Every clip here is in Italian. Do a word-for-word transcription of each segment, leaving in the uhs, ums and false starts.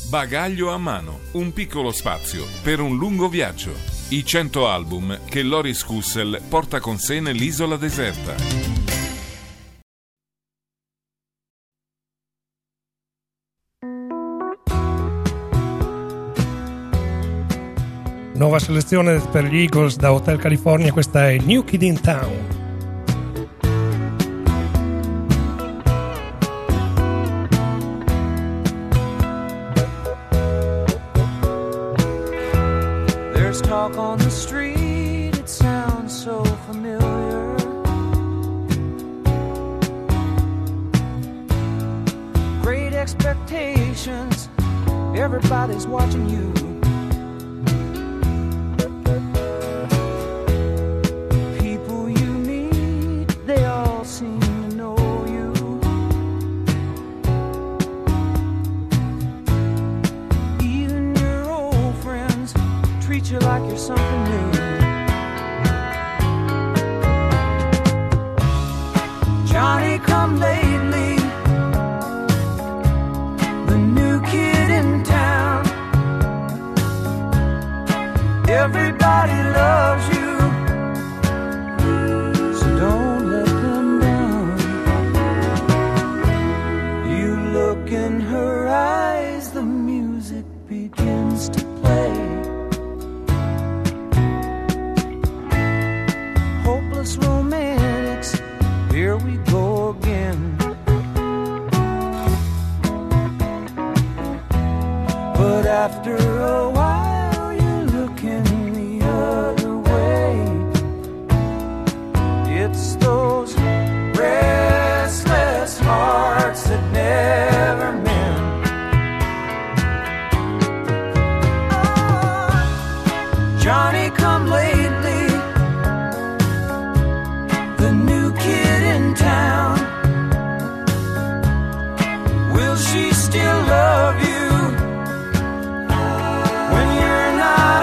Bagaglio a mano, un piccolo spazio per un lungo viaggio. I cento album che Loris Kussel porta con sé nell'isola deserta. Nuova selezione per gli Eagles da Hotel California, questa è New Kid in Town. There's talk on the street, it sounds so familiar. Great expectations, everybody's watching you. You like you're something new. Johnny come lately, the new kid in town. Everybody loves you, so don't let them down. You look in her eyes, the music begins to play. Romantics, here we go again. But after a while you're looking the other way. It's those restless hearts that never mend. Oh, Johnny come lately, the new kid in town. Will she still love you when you're not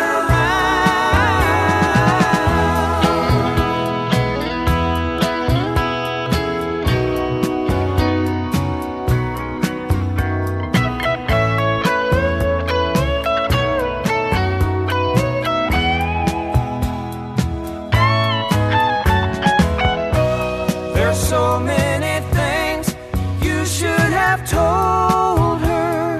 so many things you should have told her,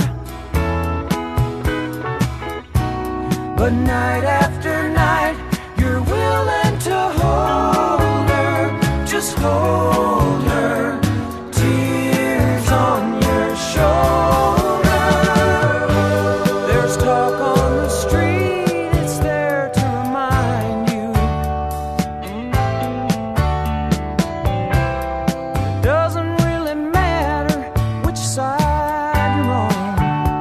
but night after night you're willing to hold her, just hold her, tears on your shoulder. There's talk on the street, it's there to remind you. Doesn't really matter which side you're on.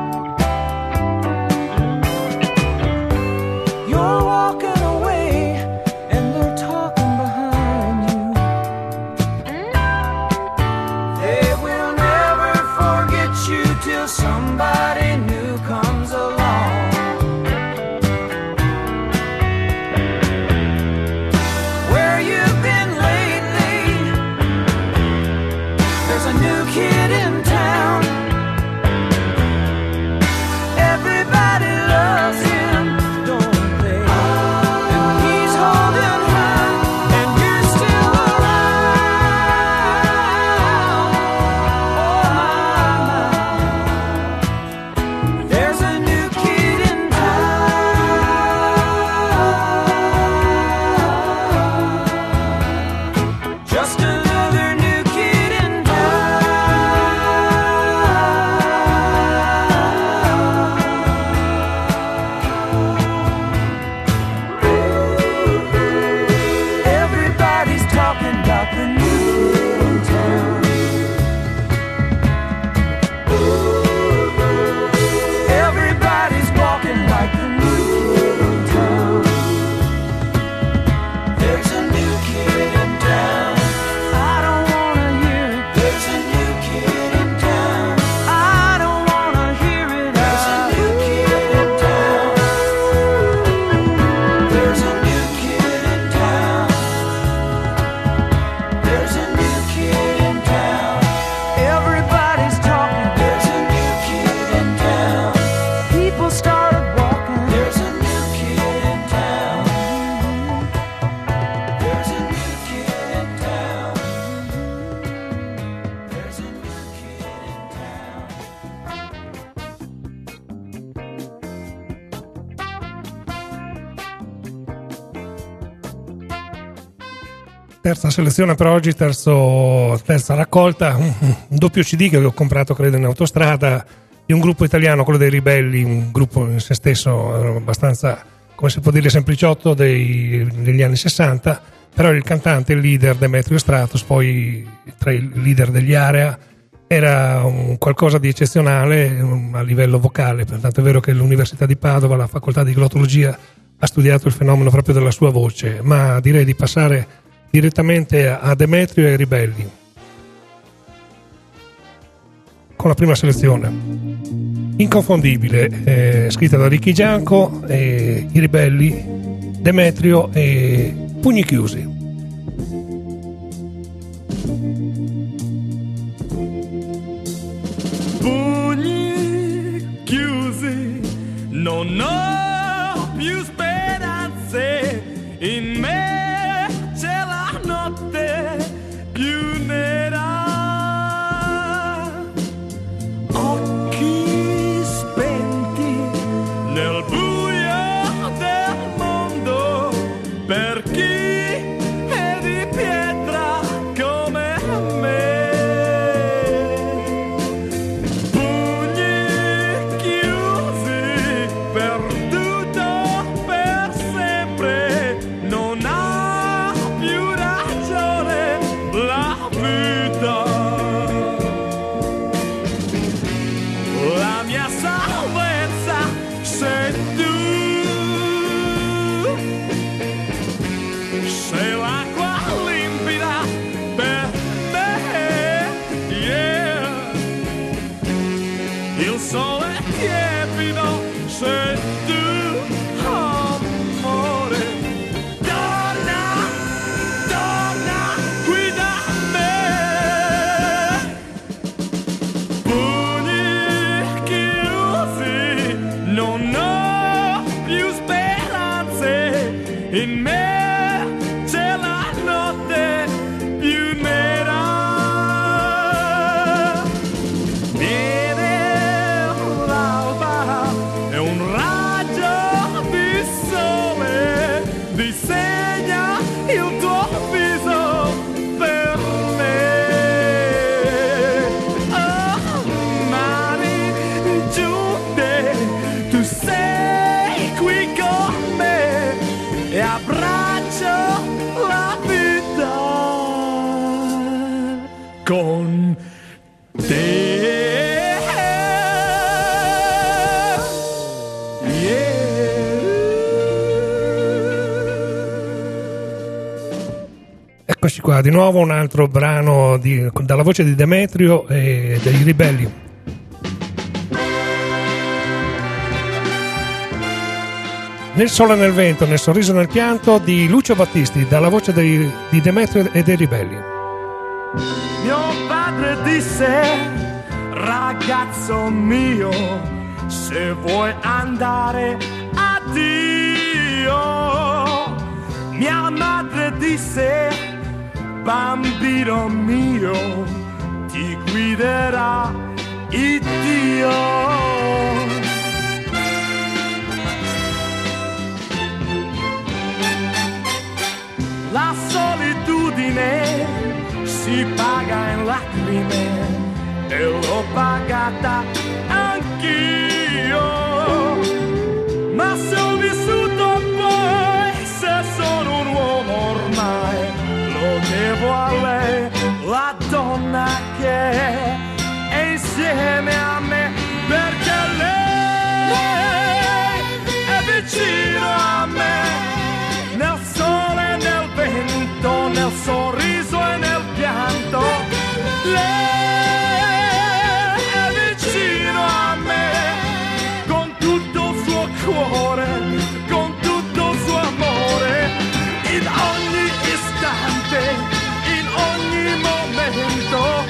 You're walking away and they're talking behind you. terza selezione per oggi, terzo, terza raccolta, un, un doppio C D che ho comprato credo in autostrada, di un gruppo italiano, quello dei Ribelli, un gruppo in se stesso abbastanza, come si può dire, sempliciotto dei, degli anni sessanta, però il cantante, il leader Demetrio Stratos, poi tra i leader degli Area, era un qualcosa di eccezionale a livello vocale, tanto è vero che l'Università di Padova, la facoltà di glottologia, ha studiato il fenomeno proprio della sua voce, ma direi di passare direttamente a Demetrio e ai Ribelli con la prima selezione inconfondibile, eh, scritta da Ricky Gianco, eh, i Ribelli, Demetrio e Pugni Chiusi. Pugni chiusi, non ho più speranze, in me c'è la notte più nera. Occhi spenti nel buio del mondo, per chi è di pietra come me. Pugni chiusi, perduto per sempre, non ha più ragione la vita. La mia salvezza sei tu, sei l'acqua limpida per me, yeah. Il sole tiepido sei tu, amore. Torna, torna qui da me. Pugni chiusi, non ho più speranze, in me c'è la notte più nera. Viene l'alba e un raggio di sole disegna il tuo viso per me. Oh, mani giunte, tu sei qui con me e abbraccio la vita con te. Eccoci qua, di nuovo un altro brano di, dalla voce di Demetrio e dei Ribelli. Nel sole e nel vento, nel sorriso e nel pianto di Lucio Battisti, dalla voce dei, di Demetrio e dei Ribelli. Mio padre disse, ragazzo mio, se vuoi andare, addio. Mia madre disse, bambino mio, ti guiderà il Dio. La solitudine si paga in lacrime e l'ho pagata anch'io. Ma se ho vissuto poi, se sono un uomo ormai, lo devo a lei, la donna che è insieme a me, perché lei è vicino a me. Nel sole, nel vento, nel sorriso e nel pianto, lei è vicino a me, con tutto il suo cuore, con tutto il suo amore, in ogni istante, in ogni momento.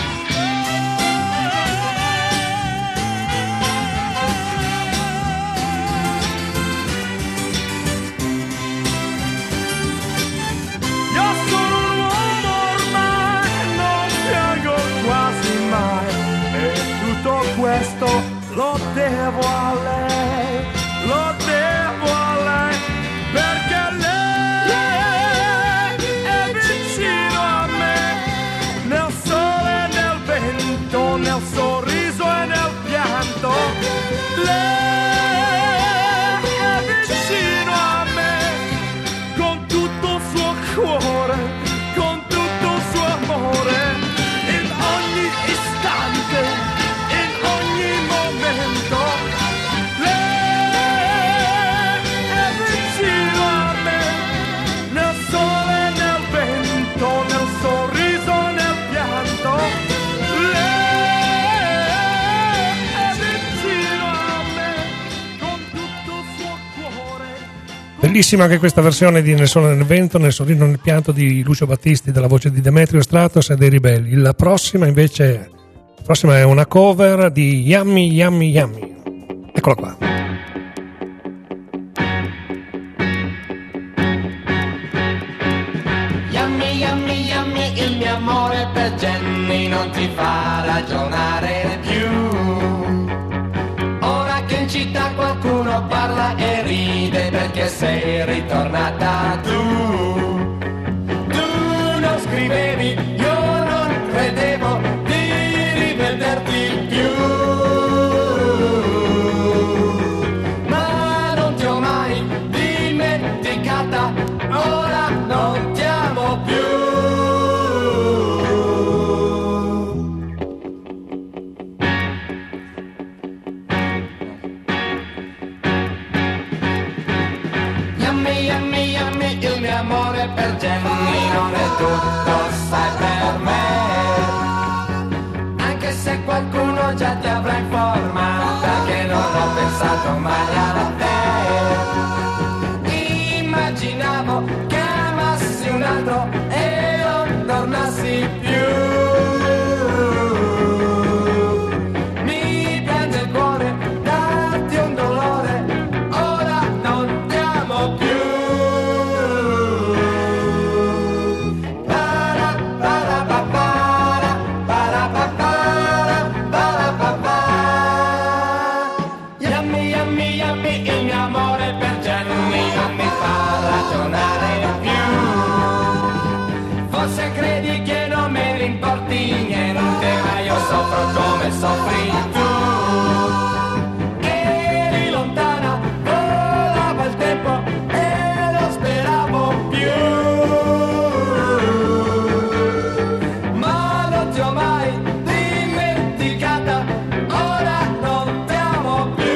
Questo lo devo a lei, lo devo a lei, perché lei è vicino Lei è vicino a me con tutto il suo cuore, con tutto il suo amore, in ogni istante, in ogni momento. Lei è vicino a me, nel sole, nel vento, nel sorriso, nel pianto. Lei è vicino a me con tutto il suo cuore. Bellissima anche questa versione di Nel sole nel vento, nel sorriso nel pianto di Lucio Battisti, della voce di Demetrio Stratos e dei Ribelli. La prossima invece la prossima è una cover di Yummy Yummy Yummy. Eccola qua. Yummy, yummy, yummy, il mio amore per Jenny non ti fa ragionare più. Ora che in città qualcuno parla e ride perché sei ritornata tu. Tu non scrivevi, io non credevo di rivederti più. Ma non ti ho mai dimenticata, ora non ti amo più. Yummy, yummy, yummy, il mio amore per Jenny non è tutto, sai, per me. Anche se qualcuno già ti avrà informata che non ho pensato mai a te. Immaginavo che amassi un altro e non tornassi più. Mi piange il cuore darti un dolore, ora non ti amo più. Para, para, pa, para, para, pa, para, para, pa, pa. Yummy, yummy, yummy, il mio amore per Jenny non mi fa ragionare più. Forse credi che non me ne importi niente, ma io soffro come soffri tu. Eri lontana, volava il tempo e non speravo più. Ma non ti ho mai dimenticata, ora non ti amo più.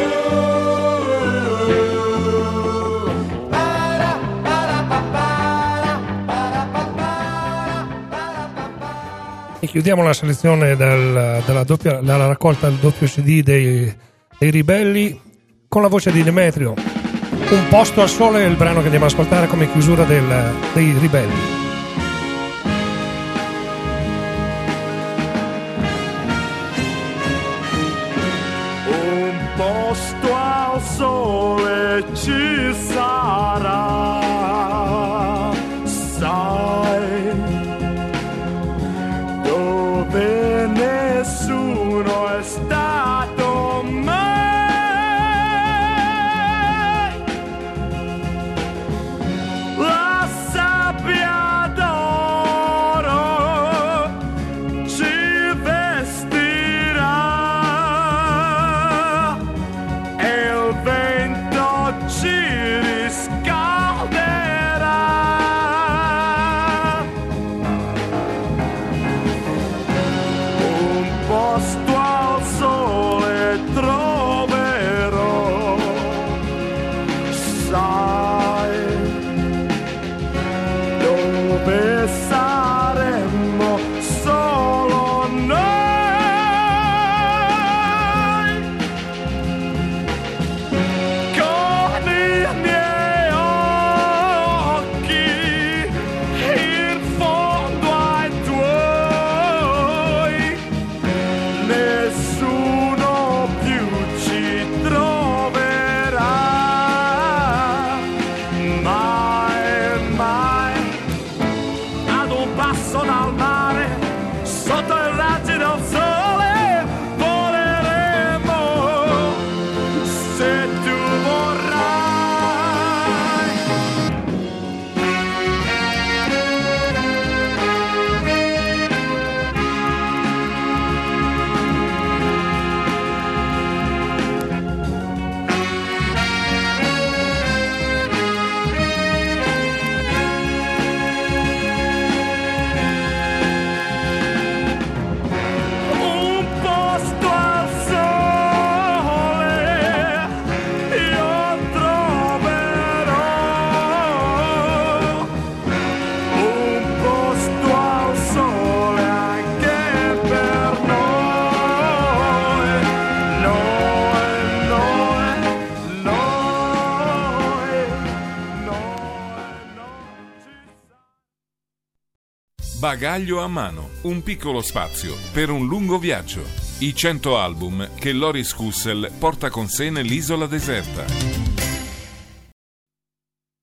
Para, para, pa, para, para, pa, para, para, pa, para. E chiudiamo la selezione del- della, doppia, dalla raccolta del doppio C D dei, dei Ribelli con la voce di Demetrio. Un posto al sole è il brano che andiamo ad ascoltare come chiusura del- dei Ribelli. Un posto al sole ci sarà, sai, dove nessuno è stato mai. La sabbia d'oro ci vestirà e il vento ci riscalderà. Bagaglio a mano, un piccolo spazio per un lungo viaggio. I cento album che Loris Kussel porta con sé nell'isola deserta.